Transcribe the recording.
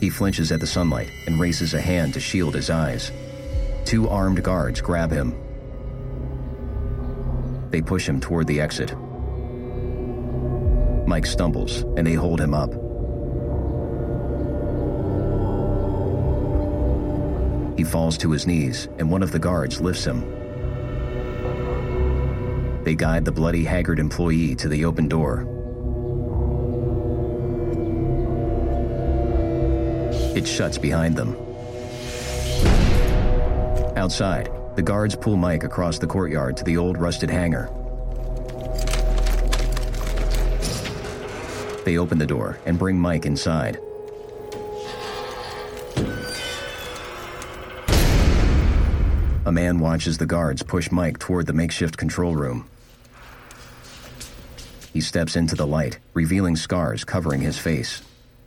He flinches at the sunlight and raises a hand to shield his eyes. 2 armed guards grab him. They push him toward the exit. Mike stumbles, and they hold him up. He falls to his knees, and one of the guards lifts him. They guide the bloody, haggard employee to the open door. It shuts behind them. Outside, the guards pull Mike across the courtyard to the old rusted hangar. They open the door and bring Mike inside. A man watches the guards push Mike toward the makeshift control room. He steps into the light, revealing scars covering his face.